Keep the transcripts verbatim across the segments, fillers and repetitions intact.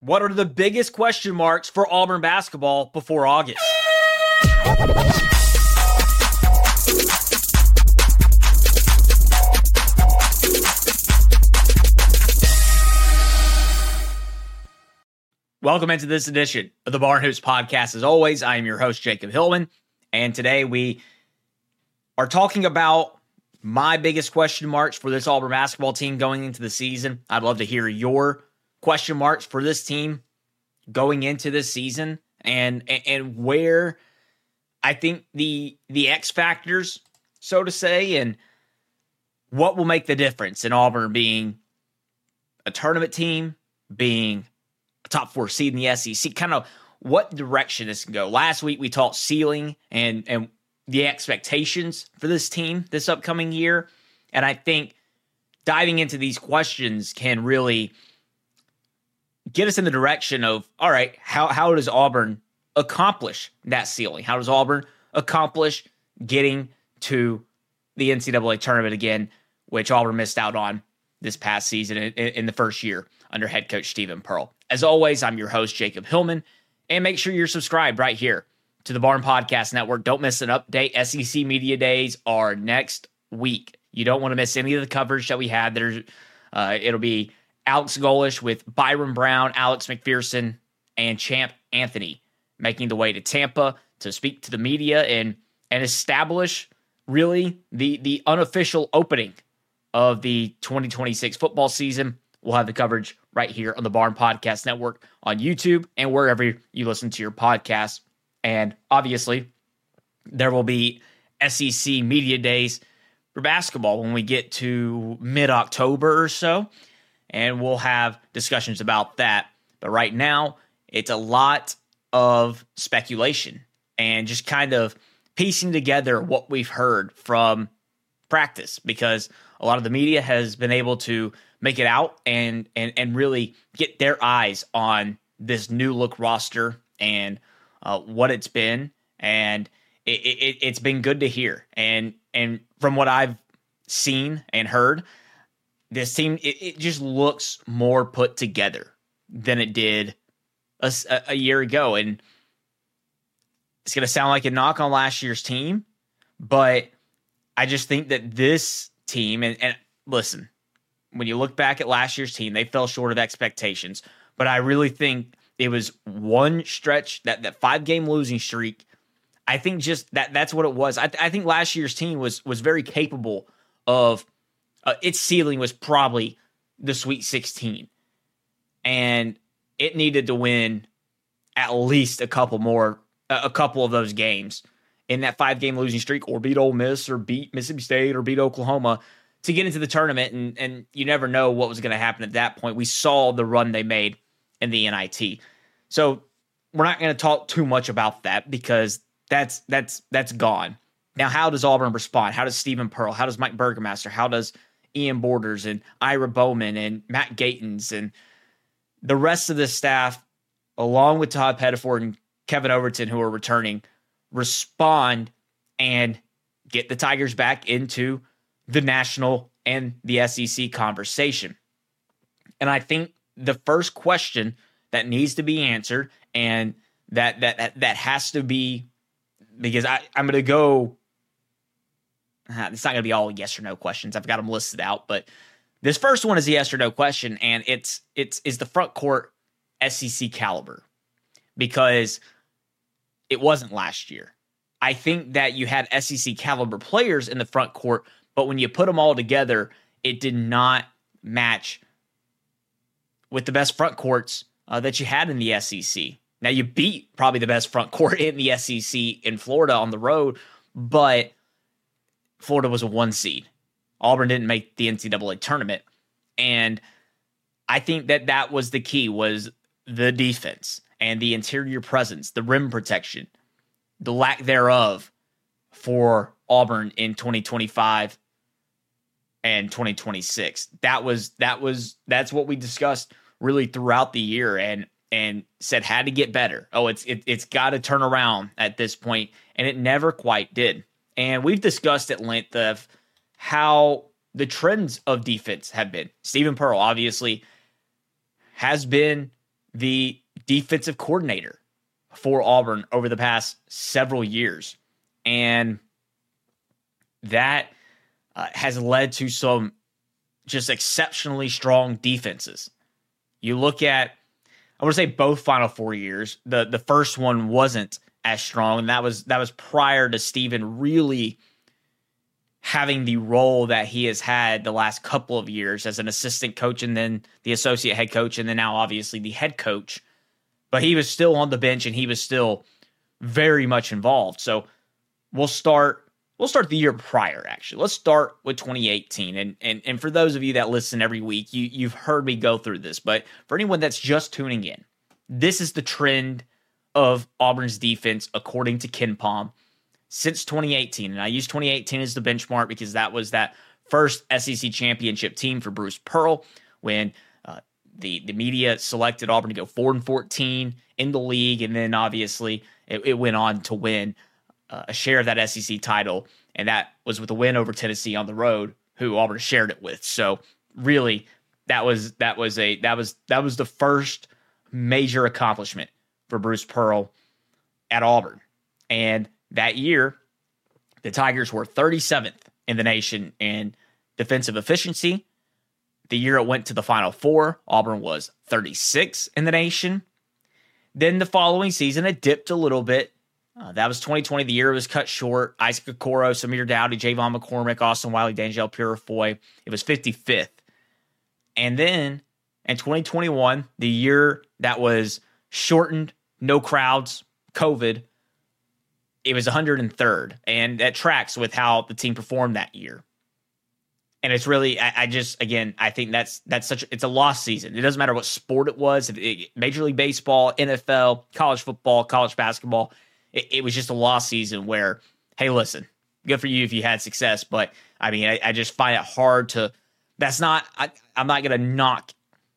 What are the biggest question marks for Auburn basketball before August? Welcome into this edition of the Barn Hoops Podcast. As always, I am your host, Jacob Hillman, and today we are talking about my biggest question marks for this Auburn basketball team going into the season. I'd love to hear your question marks for this team going into this season, and and, and where I think the the X factors, so to say, and what will make the difference in Auburn being a tournament team, being a top four seed in the S E C, kind of what direction this can go. Last week we talked ceiling and and the expectations for this team this upcoming year, and I think diving into these questions can really get us in the direction of, all right, how how does Auburn accomplish that ceiling? How does Auburn accomplish getting to the N C double A tournament again, which Auburn missed out on this past season in, in the first year under head coach Steven Pearl? As always, I'm your host, Jacob Hillman, and make sure you're subscribed right here to the Barn Podcast Network. Don't miss an update. S E C Media Days are next week. You don't want to miss any of the coverage that we had. There's, uh, it'll be Alex Golish with Byron Brown, Alex McPherson, and Champ Anthony making the way to Tampa to speak to the media and and establish really the the unofficial opening of the twenty twenty-six football season. We'll have the coverage right here on the Barn Podcast Network on YouTube and wherever you listen to your podcasts. And obviously, there will be S E C Media Days for basketball when we get to mid-October or so. And we'll have discussions about that. But right now, it's a lot of speculation and just kind of piecing together what we've heard from practice, because a lot of the media has been able to make it out and and, and really get their eyes on this new look roster and uh, what it's been. And it, it, it's been good to hear. And, and from what I've seen and heard, this team, it, it just looks more put together than it did a, a year ago. And it's going to sound like a knock on last year's team, but I just think that this team, and, and listen, when you look back at last year's team, they fell short of expectations. But I really think it was one stretch, that, that five-game losing streak. I think just that that's what it was. I, I think last year's team was was very capable of Uh, its ceiling was probably the Sweet sixteen, and it needed to win at least a couple more, uh, a couple of those games in that five-game losing streak, or beat Ole Miss, or beat Mississippi State, or beat Oklahoma to get into the tournament. And and you never know what was going to happen at that point. We saw the run they made in the N I T, so we're not going to talk too much about that because that's that's that's gone. Now, how does Auburn respond? How does Steven Pearl? How does Mike Burgermaster? How does Ian Borders and Ira Bowman and Matt Gatens and the rest of the staff, along with Todd Pettiford and Kevin Overton, who are returning, respond and get the Tigers back into the national and the S E C conversation? And I think the first question that needs to be answered, and that that that, that has to be, because I, I'm going to go, it's not going to be all yes or no questions. I've got them listed out, but this first one is a yes or no question, and it's it's is the front court S E C caliber? Because it wasn't last year. I think that you had S E C caliber players in the front court, but when you put them all together, it did not match with the best front courts uh, that you had in the S E C. Now, you beat probably the best front court in the S E C in Florida on the road, but Florida was a one seed. Auburn didn't make the N C double A tournament. And I think that that was the key, was the defense and the interior presence, the rim protection, the lack thereof for Auburn in twenty twenty-five and twenty twenty-six. That was, that was, that's what we discussed really throughout the year, and, and said had to get better. Oh, it's, it, it's got to turn around at this point, and it never quite did. And we've discussed at length of how the trends of defense have been. Steven Pearl obviously has been the defensive coordinator for Auburn over the past several years. And that uh, has led to some just exceptionally strong defenses. You look at, I want to say both Final Four years. The the first one wasn't as strong, and that was that was prior to Stephen really having the role that he has had the last couple of years as an assistant coach and then the associate head coach and then now obviously the head coach. But he was still on the bench and he was still very much involved. So we'll start we'll start the year prior, actually. Let's start with twenty eighteen. And and and for those of you that listen every week, you you've heard me go through this. But for anyone that's just tuning in, this is the trend of Auburn's defense according to KenPom since twenty eighteen. And I use twenty eighteen as the benchmark because that was that first S E C championship team for Bruce Pearl when uh, the, the media selected Auburn to go four and fourteen in the league. And then obviously it, it went on to win uh, a share of that S E C title. And that was with a win over Tennessee on the road, who Auburn shared it with. So really that was, that was a, that was, that was the first major accomplishment for Bruce Pearl at Auburn. And that year, the Tigers were thirty-seventh in the nation in defensive efficiency. The year it went to the Final Four, Auburn was thirty-sixth in the nation. Then the following season, it dipped a little bit. Uh, that was twenty twenty. The year was cut short. Isaac Okoro, Samir Dowdy, Javon McCormick, Austin Wiley, D'Angelo Purifoy. It was fifty-fifth. And then in twenty twenty-one, the year that was shortened, no crowds, COVID, it was one hundred third, and that tracks with how the team performed that year. And it's really, I, I just, again, I think that's that's such, it's a lost season. It doesn't matter what sport it was, it, it, Major League Baseball, N F L, college football, college basketball. It, it was just a lost season where, hey, listen, good for you if you had success, but I mean, I, I just find it hard to, that's not, I, I'm not going to knock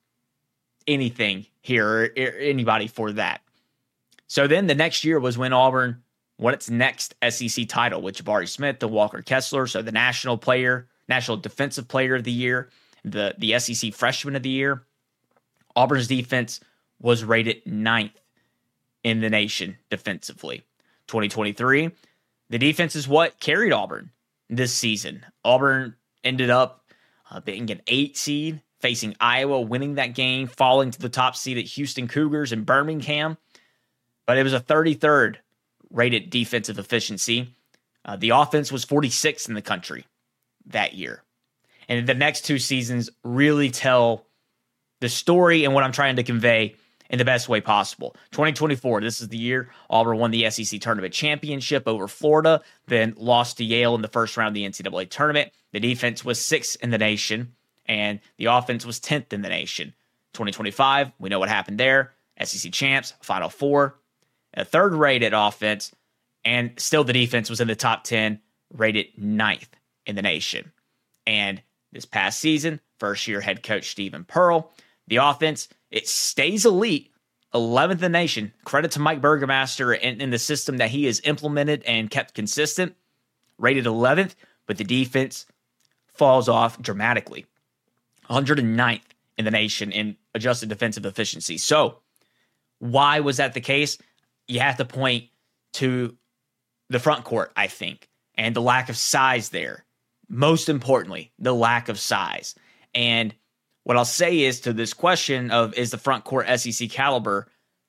anything here or, or anybody for that. So then the next year was when Auburn won its next S E C title with Jabari Smith and Walker Kessler. So the national player, national defensive player of the year, the, the S E C freshman of the year. Auburn's defense was rated ninth in the nation defensively. twenty twenty-three, the defense is what carried Auburn this season. Auburn ended up uh, being an eight seed, facing Iowa, winning that game, falling to the top seed at Houston Cougars in Birmingham. But it was a thirty-third rated defensive efficiency. Uh, the offense was forty-sixth in the country that year. And the next two seasons really tell the story and what I'm trying to convey in the best way possible. twenty twenty-four, this is the year Auburn won the S E C tournament championship over Florida, then lost to Yale in the first round of the N C double A tournament. The defense was sixth in the nation, and the offense was tenth in the nation. twenty twenty-five, we know what happened there. S E C champs, Final Four, a third rated offense, and still the defense was in the top ten, rated ninth in the nation. And this past season, first year head coach Stephen Pearl, the offense, it stays elite, eleventh in the nation. Credit to Mike Burgermaster and, and the system that he has implemented and kept consistent, rated eleventh, but the defense falls off dramatically. one hundred ninth in the nation in adjusted defensive efficiency. So why was that the case? You have to point to the front court, I think, and the lack of size there. Most importantly, the lack of size. And what I'll say is to this question of is the front court S E C caliber,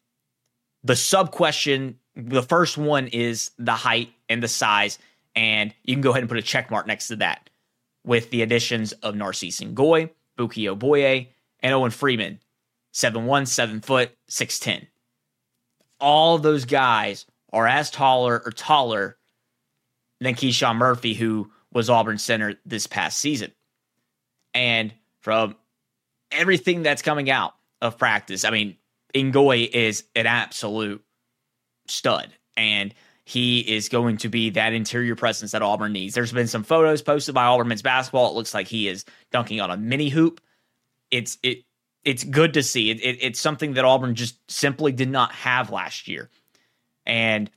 the sub question, the first one is the height and the size. And you can go ahead and put a check mark next to that with the additions of Narcisse Ngoy, Buki Oboye, and Owen Freeman, seven one, seven foot, six ten. All those guys are as taller or taller than Keyshawn Murphy, who was Auburn center this past season. And from everything that's coming out of practice, I mean, Ngoy is an absolute stud, and he is going to be that interior presence that Auburn needs. There's been some photos posted by Auburn men's basketball. It looks like he is dunking on a mini hoop. It's it. It's good to see. It, it, it's something that Auburn just simply did not have last year. And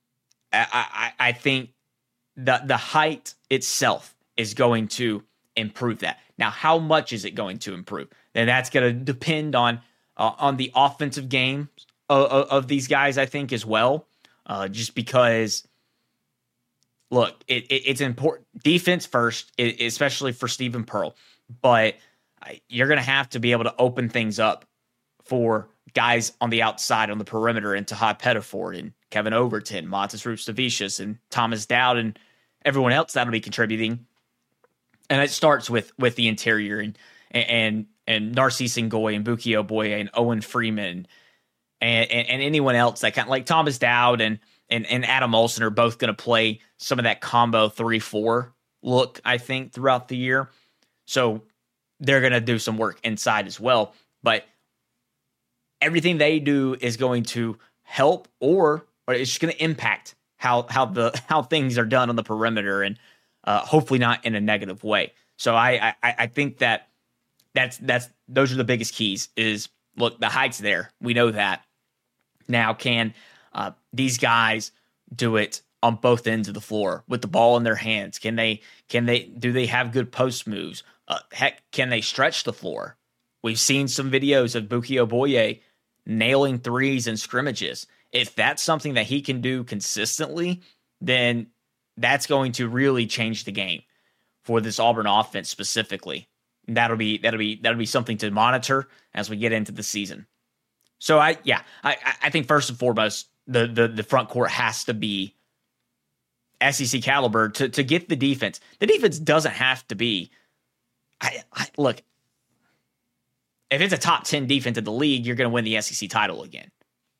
I, I, I think the, the height itself is going to improve that. Now, how much is it going to improve? Then that's going to depend on uh, on the offensive game of, of, of these guys, I think, as well. Uh, just because, look, it, it, it's important. Defense first, it, especially for Steven Pearl. But you're going to have to be able to open things up for guys on the outside on the perimeter, and Taha Pettiford and Kevin Overton, Montes Rupstavicius and Thomas Dowd and everyone else that'll be contributing. And it starts with with the interior and and and Narcisse Ngoy and Buki Oboye and Owen Freeman and, and, and anyone else that kind of like Thomas Dowd and and, and Adam Olson are both going to play some of that combo three four look, I think, throughout the year. So they're going to do some work inside as well. But everything they do is going to help or, or it's just going to impact how how the how things are done on the perimeter, and uh, hopefully not in a negative way. So I, I I think that that's that's those are the biggest keys. Is look, the height's there. We know that. Now, can uh, these guys do it on both ends of the floor with the ball in their hands? Can they can they do they have good post moves? Uh, heck, can they stretch the floor? We've seen some videos of Buki Oboye nailing threes and scrimmages. If that's something that he can do consistently, then that's going to really change the game for this Auburn offense specifically. And that'll be that'll be that'll be something to monitor as we get into the season. So I yeah, I I think first and foremost, the the the front court has to be S E C caliber to to get the defense. The defense doesn't have to be. I, I look. If it's a top ten defense in the league, you're going to win the S E C title again.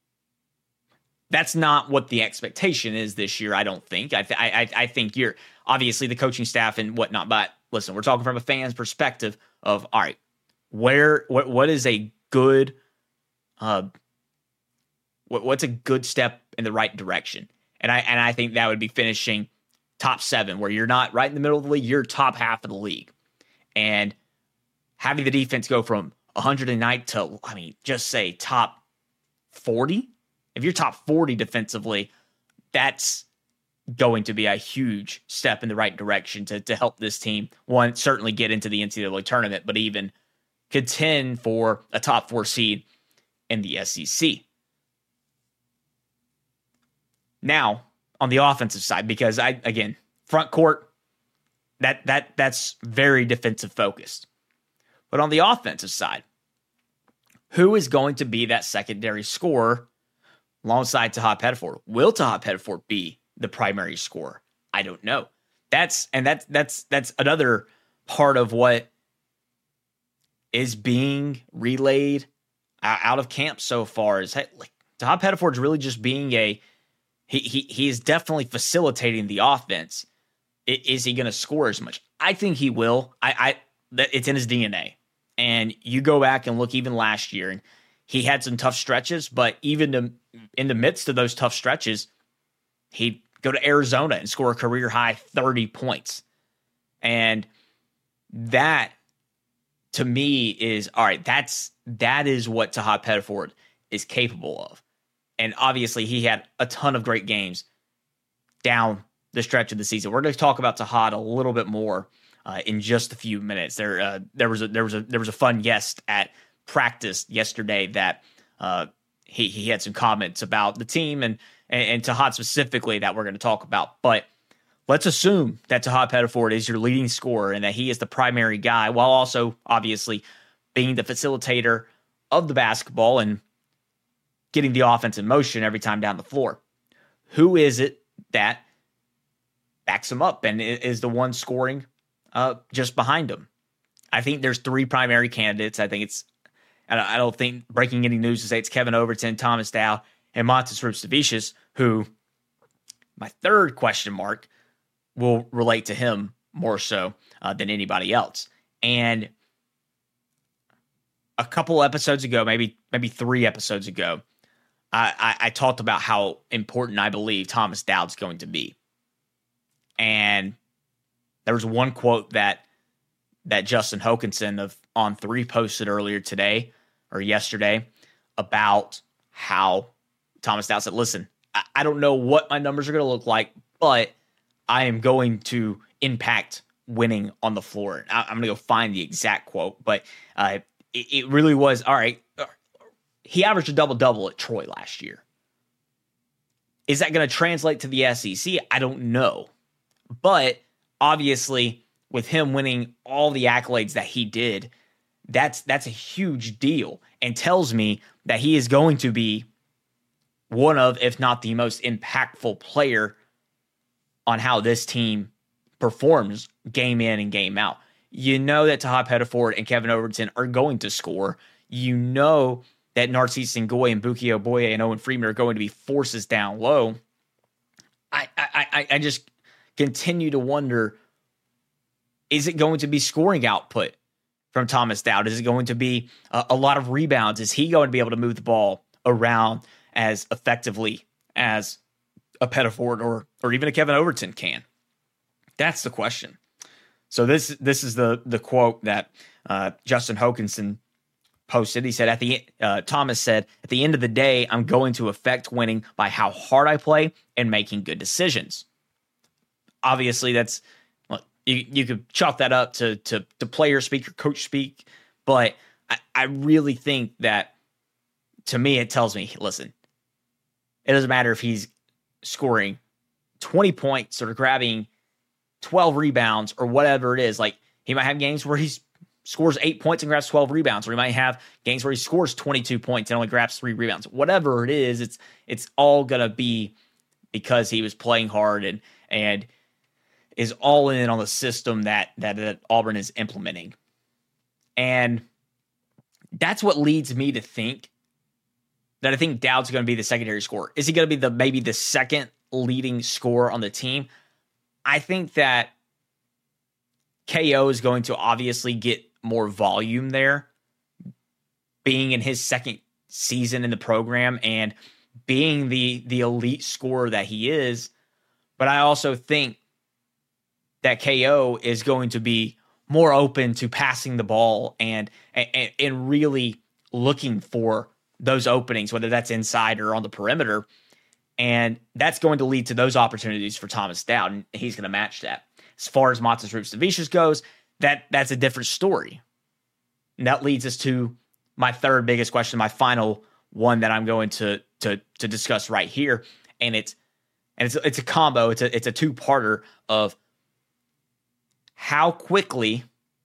That's not what the expectation is this year, I don't think. I, th- I, I think you're obviously the coaching staff and whatnot, but listen, we're talking from a fan's perspective of, all right, where what what is a good, uh, what, what's a good step in the right direction? And I and I think that would be finishing top seven, where you're not right in the middle of the league, you're top half of the league, and having the defense go from one hundred nine to, I mean, just say top forty. If you're top forty defensively, that's going to be a huge step in the right direction to, to help this team, one, certainly get into the N C double A tournament, but even contend for a top four seed in the S E C. Now, on the offensive side, because I, again, front court, that that that's very defensive focused. But on the offensive side, who is going to be that secondary scorer alongside Taha Pettiford? Will Taha Pettiford be the primary scorer? I don't know. That's and that's that's that's another part of what is being relayed out of camp so far. Is like Taha Pettiford's really just being a he he he is definitely facilitating the offense. Is he going to score as much? I think he will. I I it's in his D N A. And you go back and look even last year, and he had some tough stretches, but even to, in the midst of those tough stretches, he'd go to Arizona and score a career-high thirty points. And that, to me, is, all right, that's that is what Taha Pettiford is capable of. And obviously, he had a ton of great games down the stretch of the season. We're going to talk about Taha a little bit more Uh, in just a few minutes. There, uh, there was a there was a there was a fun guest at practice yesterday that uh, he he had some comments about the team and and, and Taha specifically that we're going to talk about. But let's assume that Taha Pettiford is your leading scorer and that he is the primary guy, while also obviously being the facilitator of the basketball and getting the offense in motion every time down the floor. Who is it that backs him up and is the one scoring Uh, just behind him? I think there's three primary candidates. I think it's, I don't think breaking any news to say it's Kevin Overton, Thomas Dowd, and Montes Rupstavicius, who my third question mark will relate to him more so uh, than anybody else. And a couple episodes ago, maybe maybe three episodes ago, I, I, I talked about how important I believe Thomas Dowd's going to be. And there was one quote that that Justin Hokanson of On three posted earlier today or yesterday about how Thomas Dowd said, listen, I, I don't know what my numbers are going to look like, but I am going to impact winning on the floor. I, I'm going to go find the exact quote, but uh, it, it really was, all right, he averaged a double-double at Troy last year. Is that going to translate to the S E C? I don't know. But obviously, with him winning all the accolades that he did, that's that's a huge deal and tells me that he is going to be one of, if not the most impactful player on how this team performs game in and game out. You know that Taha Pettiford and Kevin Overton are going to score. You know that Narcisse Ngoy and Buki Oboye and Owen Freeman are going to be forces down low. I, I, I, I just continue to wonder, is it going to be scoring output from Thomas Dowd? Is it going to be a, a lot of rebounds? Is he going to be able to move the ball around as effectively as a Pettiford or or even a Kevin Overton can? That's the question. So this this is the the quote that uh, Justin Hokanson posted. He said, "At the uh, Thomas said, at the end of the day, I'm going to affect winning by how hard I play and making good decisions." Obviously, that's look, you you could chalk that up to to to player speak or coach speak, but I, I really think that, to me, it tells me, listen, it doesn't matter if he's scoring twenty points or grabbing twelve rebounds or whatever it is. Like, he might have games where he scores eight points and grabs twelve rebounds, or he might have games where he scores twenty-two points and only grabs three rebounds. Whatever it is, it's it's all gonna be because he was playing hard and and is all in on the system that that, that Auburn is implementing. And that's what leads me to think that I think Dowd's going to be the secondary scorer. Is he going to be the maybe the second leading scorer on the team? I think that K O is going to obviously get more volume there, being in his second season in the program and being the the elite scorer that he is. But I also think that K O is going to be more open to passing the ball and and, and really looking for those openings, whether that's inside or on the perimeter. And that's going to lead to those opportunities for Thomas Dowd, and he's going to match that. As far as Matas Rupstavicius goes, that that's a different story. And that leads us to my third biggest question, my final one that I'm going to to to discuss right here. And it's and it's it's a combo. It's a it's a two-parter of how quickly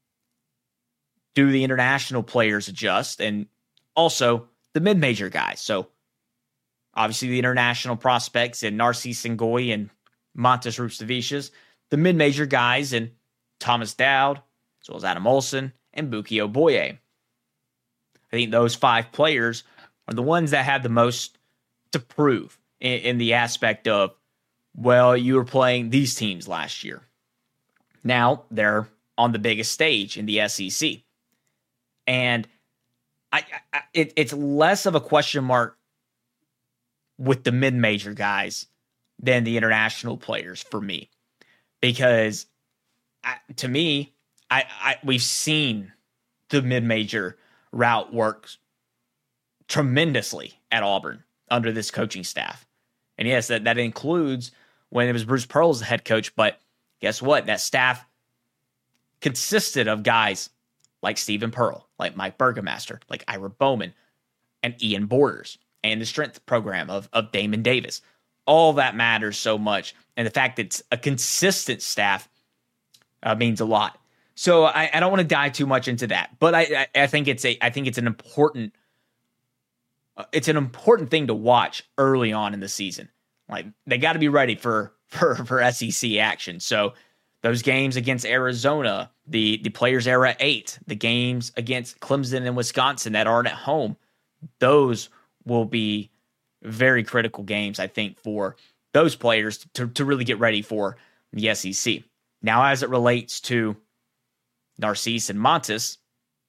do the international players adjust, and also the mid-major guys. So obviously the international prospects and Narcisse Ngoy and Matas Rupstavicius, the mid-major guys and Thomas Dowd, as well as Adam Olson and Buki Oboye. I think those five players are the ones that have the most to prove in, in the aspect of, well, you were playing these teams last year. Now they're on the biggest stage in the S E C. And I, I it, it's less of a question mark with the mid-major guys than the international players for me. Because I, to me, I, I we've seen the mid-major route work tremendously at Auburn under this coaching staff. And yes, that, that includes when it was Bruce Pearl's the head coach, but guess what? That staff consisted of guys like Stephen Pearl, like Mike Burgomaster, like Ira Bowman, and Ian Borders, and the strength program of, of Damon Davis. All that matters so much. And the fact that it's a consistent staff uh, means a lot. So I, I don't want to dive too much into that, but I, I, I think it's a I think it's an important uh, it's an important thing to watch early on in the season. Like, they got to be ready for for for S E C action. So those games against Arizona, the the Players Era eight, the games against Clemson and Wisconsin that aren't at home, those will be very critical games, I think, for those players to, to really get ready for the S E C. Now, as it relates to Narcisse and Matas,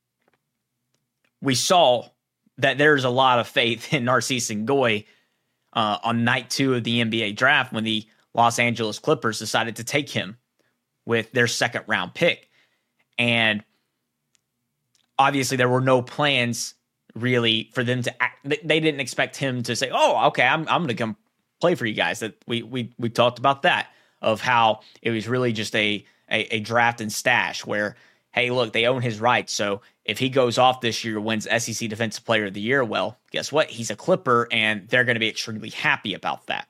we saw that there's a lot of faith in Narcisse Ngoy uh, on night two of the N B A draft when the Los Angeles Clippers decided to take him with their second round pick. And obviously there were no plans really for them to act. They didn't expect him to say, oh, okay, I'm I'm going to come play for you guys. That we we we talked about that, of how it was really just a, a, a draft and stash where hey, look, they own his rights. So if he goes off this year, wins S E C Defensive Player of the Year, well, guess what? He's a Clipper, and they're going to be extremely happy about that.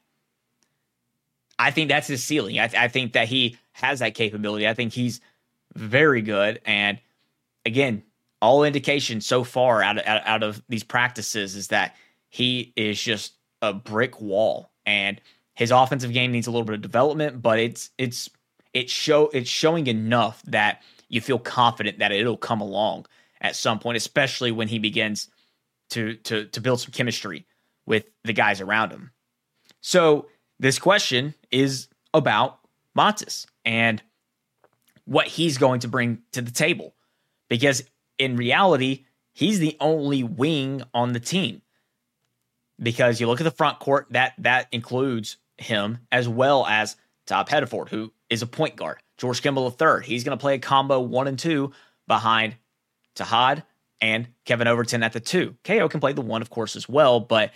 I think that's his ceiling. I, th- I think that he has that capability. I think he's very good. And again, all indications so far out of, out, out of these practices is that he is just a brick wall. And his offensive game needs a little bit of development, but it's it's it's show it's showing enough that you feel confident that it'll come along at some point, especially when he begins to to to build some chemistry with the guys around him. So this question is about Montas and what he's going to bring to the table, because in reality, he's the only wing on the team. Because you look at the front court, that that includes him as well as Todd Pettiford, who is a point guard. George Kimball the third, he's going to play a combo one and two behind Tahad and Kevin Overton at the two. K O can play the one, of course, as well, but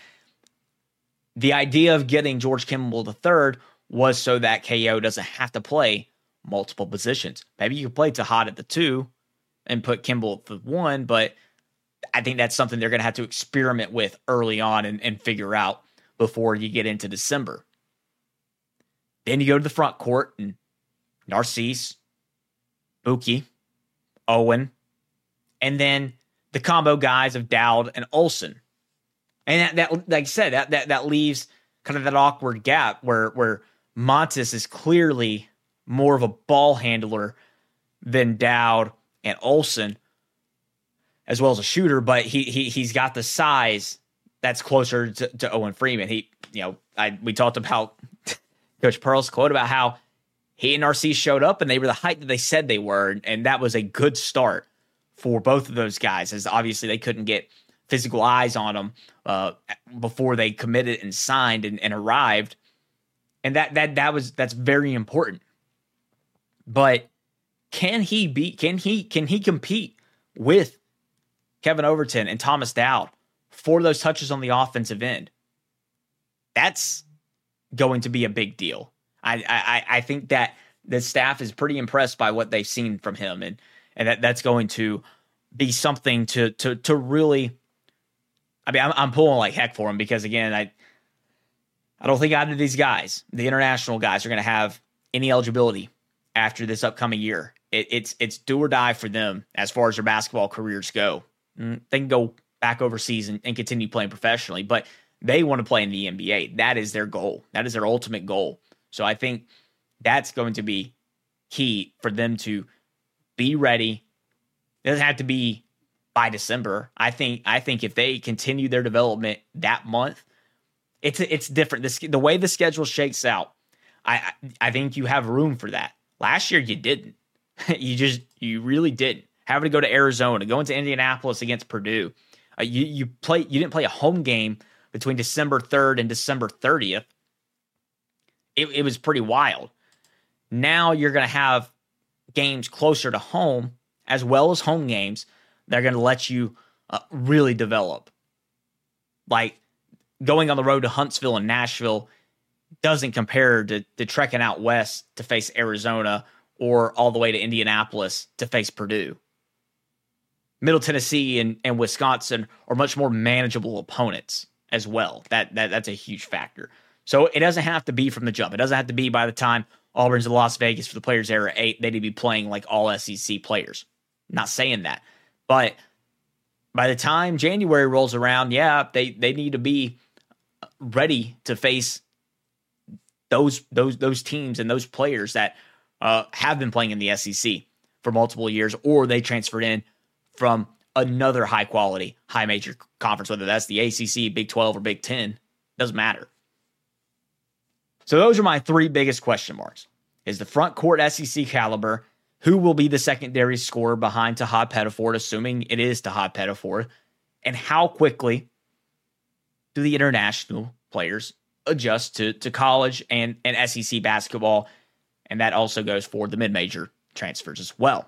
the idea of getting George Kimball the third was so that K O doesn't have to play multiple positions. Maybe you could play Tahad at the two and put Kimball at the one, but I think that's something they're going to have to experiment with early on and, and figure out before you get into December. Then you go to the front court and Narcisse, Buki, Owen, and then the combo guys of Dowd and Olsen. And that, that like I said, that, that that leaves kind of that awkward gap where where Montas is clearly more of a ball handler than Dowd and Olsen, as well as a shooter, but he he he's got the size that's closer to, to Owen Freeman. He, you know, I we talked about Coach Pearl's quote about how he and Narcisse showed up and they were the height that they said they were, and that was a good start for both of those guys, as obviously they couldn't get physical eyes on them uh, before they committed and signed and, and arrived, and that that that was that's very important. But can he be? Can he? Can he compete with Kevin Overton and Thomas Dowd for those touches on the offensive end? That's going to be a big deal. I I, I think that the staff is pretty impressed by what they've seen from him, and and that, that's going to be something to to to really. I mean, I'm, I'm pulling like heck for him because again, I I don't think either of these guys, the international guys, are going to have any eligibility after this upcoming year. It, it's it's do or die for them as far as their basketball careers go. They can go back overseas and, and continue playing professionally, but they want to play in the N B A. That is their goal. That is their ultimate goal. So I think that's going to be key for them to be ready. It doesn't have to be by December. I think I think if they continue their development that month, it's it's different. This, the way the schedule shakes out, I I think you have room for that. Last year you didn't. you just you really didn't. Having to go to Arizona, going to Indianapolis against Purdue. Uh, you you play you didn't play a home game between December third and December thirtieth. It, it was pretty wild. Now you're going to have games closer to home as well as home games. They're going to let you uh, really develop. Like going on the road to Huntsville and Nashville doesn't compare to, to trekking out west to face Arizona or all the way to Indianapolis to face Purdue. Middle Tennessee and, and Wisconsin are much more manageable opponents as well. That, that That's a huge factor. So it doesn't have to be from the jump. It doesn't have to be by the time Auburn's in Las Vegas for the Players Era eight, they need to be playing like all S E C players. I'm not saying that. But by the time January rolls around, yeah, they, they need to be ready to face those those those teams and those players that uh, have been playing in the S E C for multiple years, or they transferred in from another high-quality, high-major conference, whether that's the A C C, Big twelve, or Big ten. Doesn't matter. So those are my three biggest question marks. Is the front court S E C caliber? Who will be the secondary scorer behind Tahad Pettiford, assuming it is Tahad Pettiford? And how quickly do the international players adjust to, to college and, and S E C basketball? And that also goes for the mid-major transfers as well.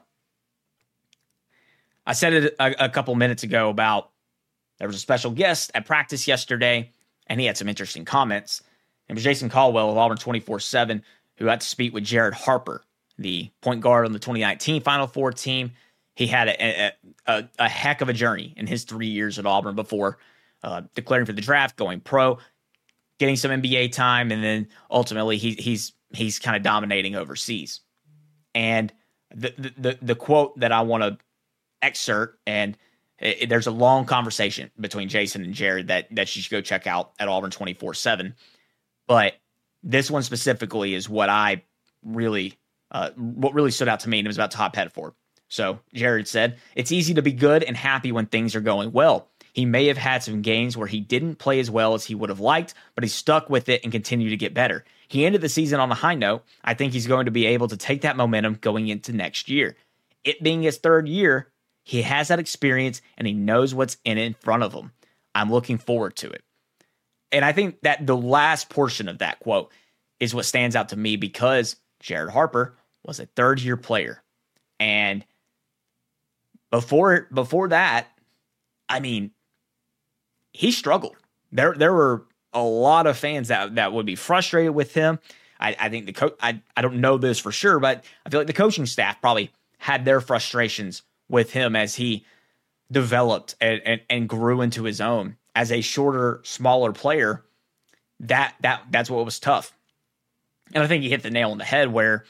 I said it a, a couple minutes ago about there was a special guest at practice yesterday, and he had some interesting comments. It was Jason Caldwell of Auburn twenty-four seven, who had to speak with Jared Harper the point guard on the twenty nineteen Final Four team. He had a, a, a heck of a journey in his three years at Auburn before uh, declaring for the draft, going pro, getting some N B A time, and then ultimately he, he's he's kind of dominating overseas. And the the the, the quote that I want to excerpt, and it, it, there's a long conversation between Jason and Jared that that you should go check out at Auburn twenty-four seven. But this one specifically is what I really uh, what really stood out to me, and it was about Todd Pettiford. So Jared said, "It's easy to be good and happy when things are going well. He may have had some games where he didn't play as well as he would have liked, but he stuck with it and continued to get better. He ended the season on a high note. I think he's going to be able to take that momentum going into next year. It being his third year, he has that experience and he knows what's in it in front of him. I'm looking forward to it." And I think that the last portion of that quote is what stands out to me, because Jared Harper was a third-year player. And before before that, I mean, he struggled. There there were a lot of fans that, that would be frustrated with him. I, I think the coach, I, I don't know this for sure, but I feel like the coaching staff probably had their frustrations with him as he developed and, and, and grew into his own as a shorter, smaller player. That that that's what was tough. And I think he hit the nail on the head where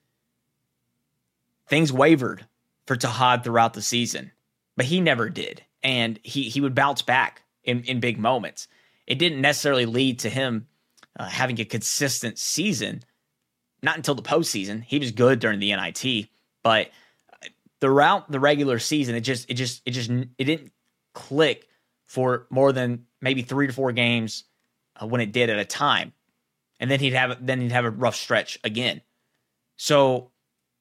things wavered for Tahad throughout the season, but he never did. And he he would bounce back in, in big moments. It didn't necessarily lead to him uh, having a consistent season, not until the postseason. He was good during the N I T, but throughout the regular season, it just it just it just it didn't click for more than maybe three to four games uh, when it did at a time, and then he'd have then he'd have a rough stretch again. So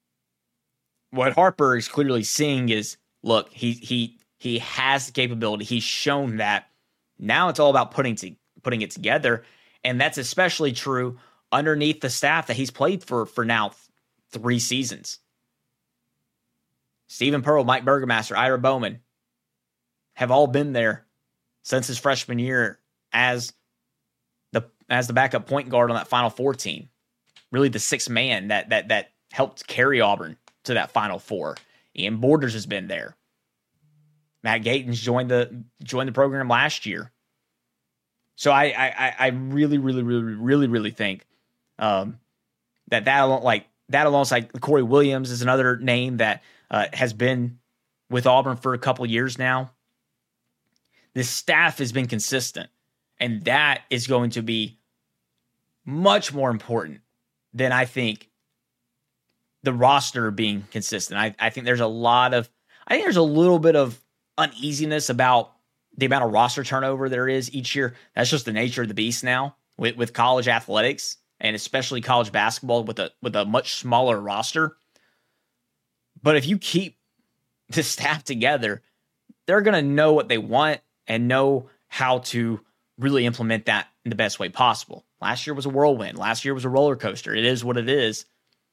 what Harper is clearly seeing is, look, he he he has the capability. He's shown that. Now it's all about putting to, putting it together, and that's especially true underneath the staff that he's played for for now three seasons. Stephen Pearl, Mike Burgermaster, Ira Bowman have all been there since his freshman year as the as the backup point guard on that Final Four team. Really the sixth man that that that helped carry Auburn to that Final Four. Ian Borders has been there. Matt Gatens joined the joined the program last year. So I I I really really really really really think um, that that alone, like that alongside Corey Williams is another name that uh, has been with Auburn for a couple years now. The staff has been consistent, and that is going to be much more important than I think the roster being consistent. I, I think there's a lot of, I think there's a little bit of uneasiness about the amount of roster turnover there is each year. That's just the nature of the beast now with, with college athletics, and especially college basketball with a with a much smaller roster. But if you keep the staff together, they're going to know what they want and know how to really implement that in the best way possible. Last year was a whirlwind. Last year was a roller coaster. It is what it is.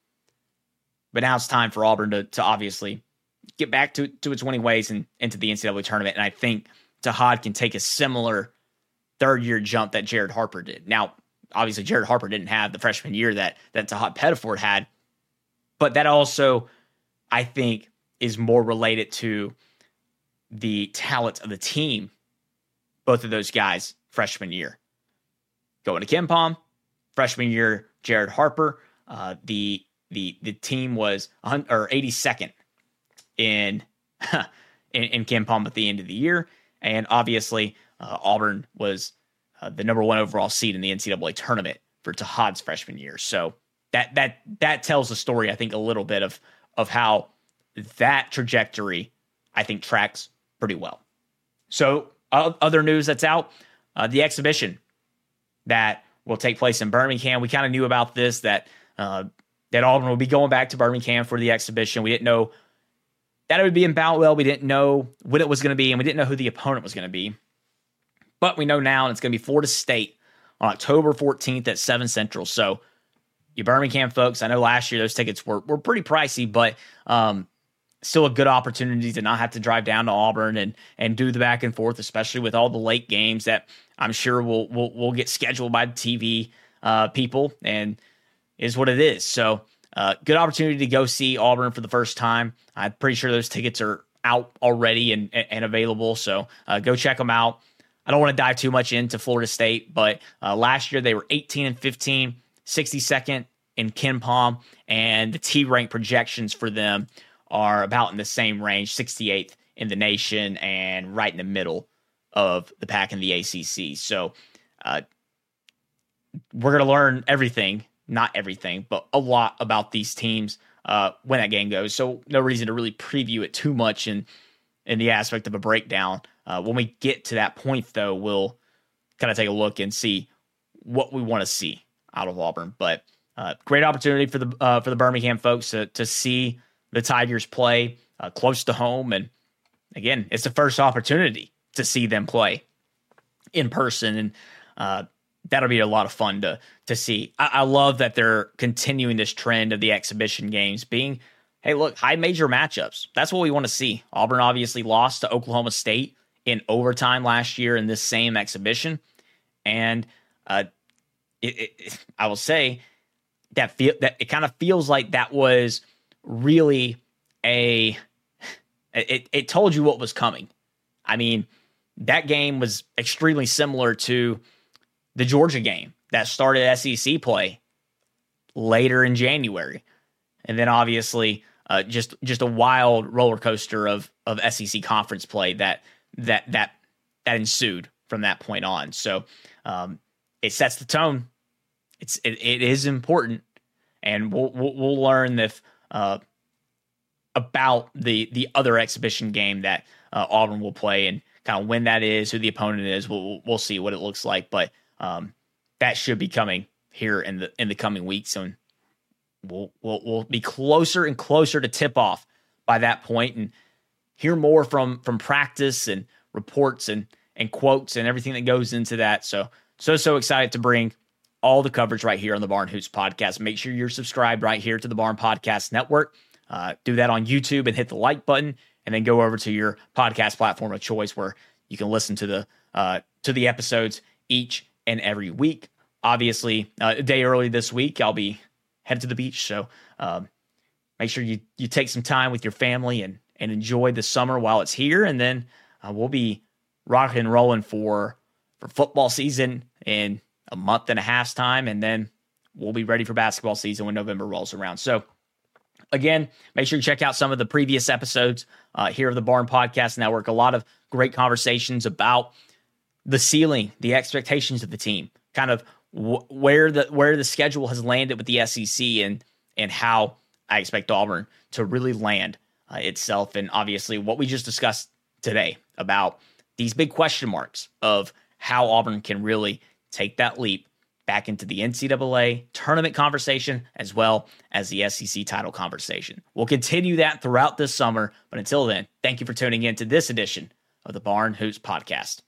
But now it's time for Auburn to, to obviously get back to, to its winning ways and into the N C double A tournament. And I think Tahad can take a similar third-year jump that Jared Harper did. Now, obviously, Jared Harper didn't have the freshman year that, that Tahad Pettiford had. But that also, I think, is more related to the talent of the team. Both of those guys, freshman year. Going to KenPom, freshman year, Jared Harper. Uh, the the the team was or eighty-second in in, in KenPom at the end of the year, and obviously uh, Auburn was uh, the number one overall seed in the N C double A tournament for Tahad's freshman year. So that that that tells the story, I think, a little bit of of how that trajectory, I think, tracks pretty well. So uh, other news that's out, uh, the exhibition that will take place in Birmingham. We kind of knew about this, that uh, that Auburn would be going back to Birmingham for the exhibition. We didn't know that it would be in Boutwell. We didn't know when it was going to be, and we didn't know who the opponent was going to be. But we know now, and it's going to be Florida State on October fourteenth at seven Central. So you Birmingham folks, I know last year those tickets were, were pretty pricey, but um, still a good opportunity to not have to drive down to Auburn and and do the back and forth, especially with all the late games that I'm sure will will will get scheduled by the T V uh, people, and is what it is. So uh, good opportunity to go see Auburn for the first time. I'm pretty sure those tickets are out already and, and available, so uh, go check them out. I don't want to dive too much into Florida State, but uh, last year they were eighteen and fifteen, sixty-second in KenPom, and the T-rank projections for them are about in the same range, sixty-eighth in the nation and right in the middle of the pack in the A C C. So uh, we're going to learn everything, not everything, but a lot about these teams uh, when that game goes. So no reason to really preview it too much in, in the aspect of a breakdown. Uh, when we get to that point, though, we'll kind of take a look and see what we want to see out of Auburn. But uh, great opportunity for the uh, for the Birmingham folks to, to see the Tigers play uh, close to home. And again, it's the first opportunity to see them play in person. And uh, that'll be a lot of fun to, to see. I, I love that they're continuing this trend of the exhibition games being, hey, look, high major matchups. That's what we want to see. Auburn obviously lost to Oklahoma State in overtime last year in this same exhibition. And uh, it, it, I will say that, feel, that it kind of feels like that was really a it, it told you what was coming. I mean, that game was extremely similar to the Georgia game that started S E C play later in January. And then obviously uh, just just a wild roller coaster of of S E C conference play that that that that ensued from that point on. So um, it sets the tone. It's it, it is important, and we'll we'll, we'll learn if uh, about the the other exhibition game that uh, Auburn will play and kind of when that is, who the opponent is. We'll we'll see what it looks like, but um, that should be coming here in the in the coming weeks, and we'll we'll we'll be closer and closer to tip off by that point, and hear more from from practice and reports and and quotes and everything that goes into that. So so so excited to bring all the coverage right here on the Barn Hoops Podcast. Make sure you're subscribed right here to the Barn Podcast Network. Uh, do that on YouTube and hit the like button, and then go over to your podcast platform of choice where you can listen to the uh, to the episodes each and every week. Obviously, uh, a day early this week, I'll be headed to the beach, so um, make sure you you take some time with your family and and enjoy the summer while it's here, and then uh, we'll be rocking and rolling for for football season in a month and a half's time, and then we'll be ready for basketball season when November rolls around. So again, make sure you check out some of the previous episodes uh, here of the Barn Podcast Network. A lot of great conversations about the ceiling, the expectations of the team, kind of w- where the where the schedule has landed with the S E C, and and how I expect Auburn to really land uh, itself. And obviously what we just discussed today about these big question marks of how Auburn can really take that leap back into the N C double A tournament conversation as well as the S E C title conversation. We'll continue that throughout this summer, but until then, thank you for tuning in to this edition of the Barn Hoops Podcast.